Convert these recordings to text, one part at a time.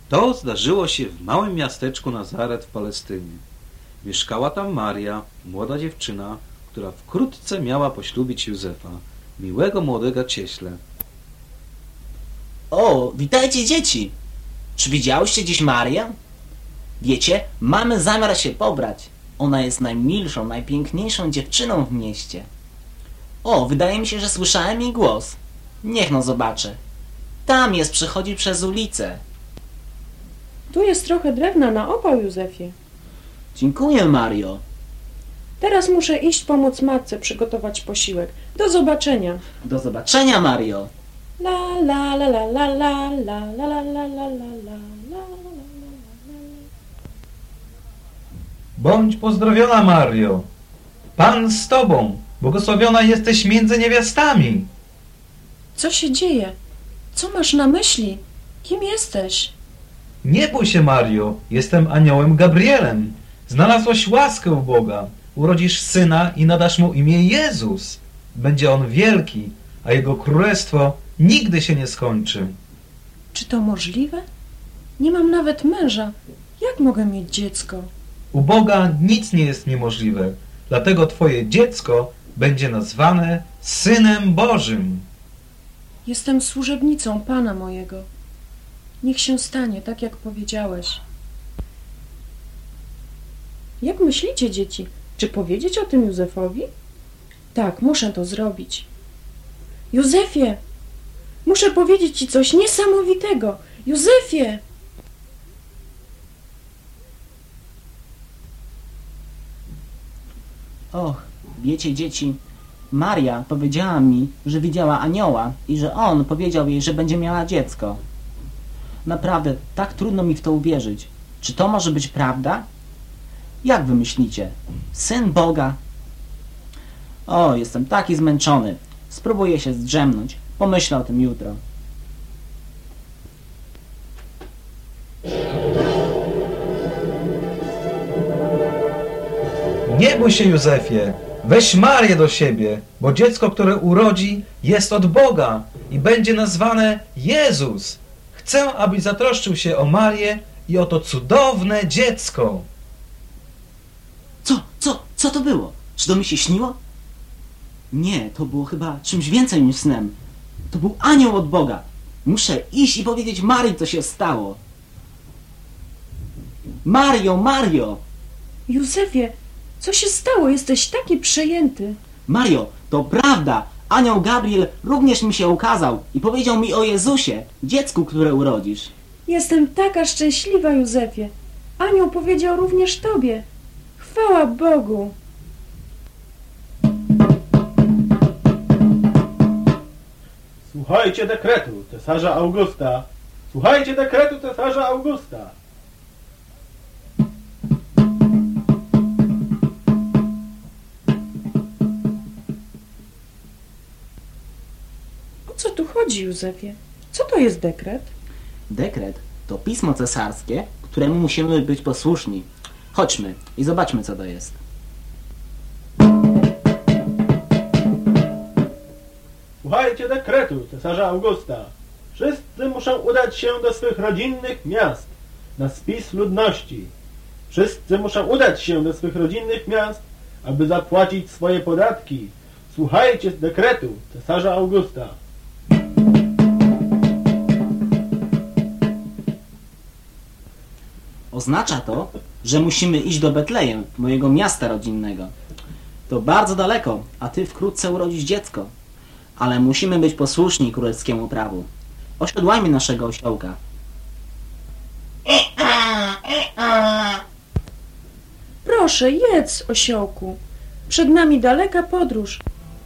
To zdarzyło się w małym miasteczku Nazaret w Palestynie. Mieszkała tam Maria, młoda dziewczyna, która wkrótce miała poślubić Józefa, miłego młodego cieśle. O, witajcie dzieci! Czy widziałyście dziś Marię? Wiecie, mamy zamiar się pobrać. Ona jest najmilszą, najpiękniejszą dziewczyną w mieście. O, wydaje mi się, że słyszałem jej głos. Niech no zobaczę. Tam jest, przechodzi przez ulicę. Tu jest trochę drewna na opał, Józefie. Dziękuję, Mario. Teraz muszę iść pomóc matce przygotować posiłek. Do zobaczenia. Do zobaczenia, Mario. La la la la la la la la la la la la la. Bądź pozdrowiona, Mario. Pan z tobą. Błogosławiona jesteś między niewiastami. Co się dzieje? Co masz na myśli? Kim jesteś? Nie bój się, Mario. Jestem aniołem Gabrielem. Znalazłaś łaskę u Boga. Urodzisz syna i nadasz mu imię Jezus. Będzie on wielki, a jego królestwo nigdy się nie skończy. Czy to możliwe? Nie mam nawet męża. Jak mogę mieć dziecko? U Boga nic nie jest niemożliwe. Dlatego twoje dziecko będzie nazwane Synem Bożym. Jestem służebnicą Pana mojego. Niech się stanie tak, jak powiedziałeś. Jak myślicie, dzieci? Czy powiedzieć o tym Józefowi? Tak, muszę to zrobić. Józefie! Muszę powiedzieć ci coś niesamowitego! Józefie! Och, wiecie, dzieci, Maria powiedziała mi, że widziała anioła i że on powiedział jej, że będzie miała dziecko. Naprawdę, tak trudno mi w to uwierzyć. Czy to może być prawda? Jak wy myślicie? Syn Boga? O, jestem taki zmęczony. Spróbuję się zdrzemnąć. Pomyślę o tym jutro. Nie bój się, Józefie. Weź Marię do siebie, bo dziecko, które urodzi, jest od Boga i będzie nazwane Jezus. Chcę, abyś zatroszczył się o Marię i o to cudowne dziecko. Co to było? Czy to mi się śniło? Nie, to było chyba czymś więcej niż snem. To był anioł od Boga. Muszę iść i powiedzieć Marii, co się stało. Mario, Mario! Józefie, co się stało? Jesteś taki przejęty. Mario, to prawda! Anioł Gabriel również mi się ukazał i powiedział mi o Jezusie, dziecku, które urodzisz. Jestem taka szczęśliwa, Józefie. Anioł powiedział również tobie. Chwała Bogu! Słuchajcie dekretu cesarza Augusta. Słuchajcie dekretu cesarza Augusta. O co tu chodzi, Józefie? Co to jest dekret? Dekret to pismo cesarskie, któremu musimy być posłuszni. Chodźmy i zobaczmy, co to jest. Słuchajcie dekretu cesarza Augusta. Wszyscy muszą udać się do swych rodzinnych miast na spis ludności. Wszyscy muszą udać się do swych rodzinnych miast, aby zapłacić swoje podatki. Słuchajcie dekretu cesarza Augusta. Oznacza to, że musimy iść do Betlejem, mojego miasta rodzinnego. To bardzo daleko, a ty wkrótce urodzisz dziecko. Ale musimy być posłuszni królewskiemu prawu. Osiodłajmy naszego osiołka. Proszę, jedz, osiołku. Przed nami daleka podróż.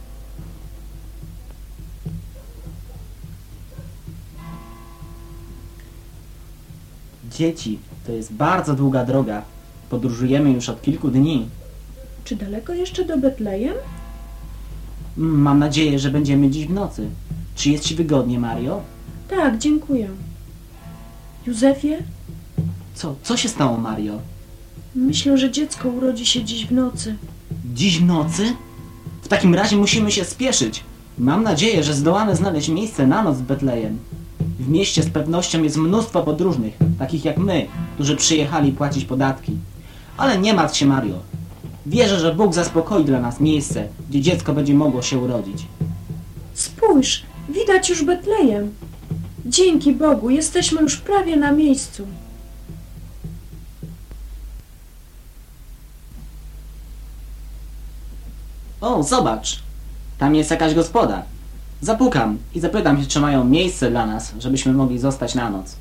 Dzieci, to jest bardzo długa droga. Podróżujemy już od kilku dni. Czy daleko jeszcze do Betlejem? Mam nadzieję, że będziemy dziś w nocy. Czy jest ci wygodnie, Mario? Tak, dziękuję. Józefie, Co się stało, Mario? myślę, że dziecko urodzi się dziś w nocy. Dziś w nocy? W takim razie musimy się spieszyć. Mam nadzieję, że zdołamy znaleźć miejsce na noc w Betlejem. W mieście z pewnością jest mnóstwo podróżnych, takich jak my, którzy przyjechali płacić podatki. Ale nie martw się, Mario. Wierzę, że Bóg zaspokoi dla nas miejsce, gdzie dziecko będzie mogło się urodzić. Spójrz, widać już Betlejem. Dzięki Bogu, jesteśmy już prawie na miejscu. O, zobacz! Tam jest jakaś gospoda. Zapukam i zapytam się, czy mają miejsce dla nas, żebyśmy mogli zostać na noc.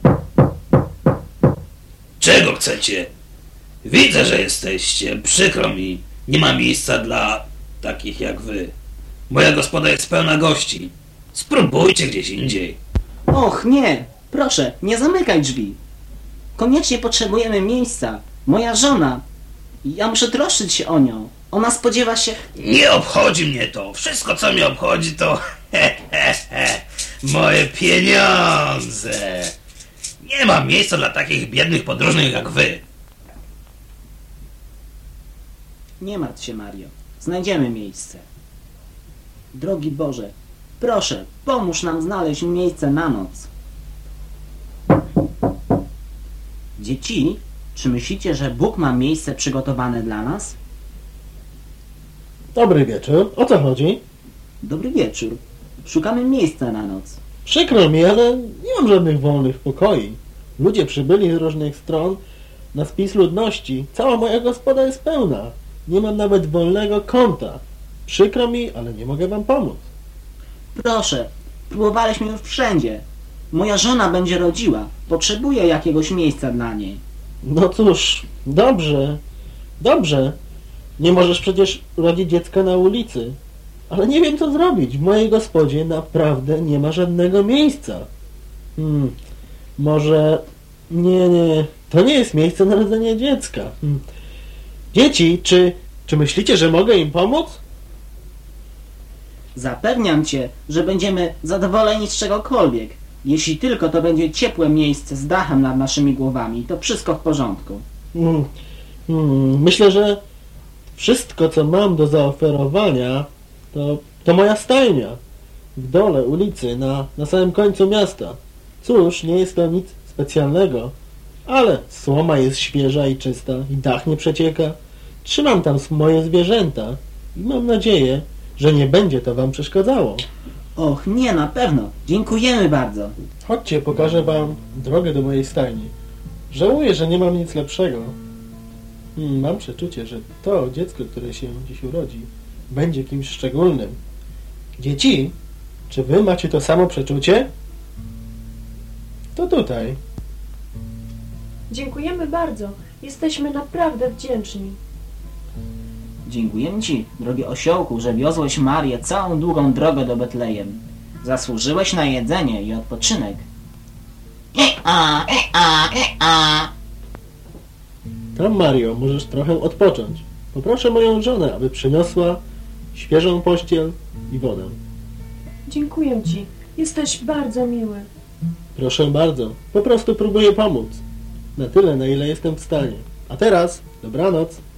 Czego chcecie? Widzę, że jesteście. Przykro mi. Nie ma miejsca dla takich jak wy. Moja gospoda jest pełna gości. Spróbujcie gdzieś indziej. Och, nie! Proszę, nie zamykaj drzwi. Koniecznie potrzebujemy miejsca. Moja żona. Ja muszę troszczyć się o nią. Ona spodziewa się... Nie obchodzi mnie to. Wszystko, co mnie obchodzi, to moje pieniądze. Nie ma miejsca dla takich biednych podróżnych jak wy. Nie martw się, Mario. Znajdziemy miejsce. Drogi Boże, proszę, pomóż nam znaleźć miejsce na noc. Dzieci, czy myślicie, że Bóg ma miejsce przygotowane dla nas? Dobry wieczór. O co chodzi? Dobry wieczór. Szukamy miejsca na noc. Przykro mi, ale nie mam żadnych wolnych pokoi. Ludzie przybyli z różnych stron na spis ludności. Cała moja gospoda jest pełna. Nie mam nawet wolnego kąta. Przykro mi, ale nie mogę wam pomóc. Proszę, próbowaliśmy już wszędzie. Moja żona będzie rodziła. Potrzebuję jakiegoś miejsca dla niej. No cóż, dobrze, dobrze. Nie możesz przecież urodzić dziecka na ulicy. Ale nie wiem, co zrobić. W mojej gospodzie naprawdę nie ma żadnego miejsca. Może... Nie. To nie jest miejsce na rodzenie dziecka. Dzieci, czy myślicie, że mogę im pomóc? Zapewniam cię, że będziemy zadowoleni z czegokolwiek. Jeśli tylko to będzie ciepłe miejsce z dachem nad naszymi głowami, to wszystko w porządku. Myślę, że wszystko, co mam do zaoferowania, to moja stajnia w dole ulicy, na samym końcu miasta. Cóż, nie jest to nic specjalnego, ale słoma jest świeża i czysta i dach nie przecieka. Trzymam tam moje zwierzęta i mam nadzieję, że nie będzie to wam przeszkadzało. Och, nie, na pewno. Dziękujemy bardzo. Chodźcie, pokażę wam drogę do mojej stajni. Żałuję, że nie mam nic lepszego. Mam przeczucie, że to dziecko, które się dziś urodzi, będzie kimś szczególnym. Dzieci, czy wy macie to samo przeczucie? To tutaj. Dziękujemy bardzo. Jesteśmy naprawdę wdzięczni. Dziękujemy ci, drogi osiołku, że wiozłeś Marię całą długą drogę do Betlejem. Zasłużyłeś na jedzenie i odpoczynek. Tam, Mario, możesz trochę odpocząć. Poproszę moją żonę, aby przyniosła świeżą pościel i wodę. Dziękuję ci. Jesteś bardzo miły. Proszę bardzo. Po prostu próbuję pomóc. Na tyle, na ile jestem w stanie. A teraz, dobranoc.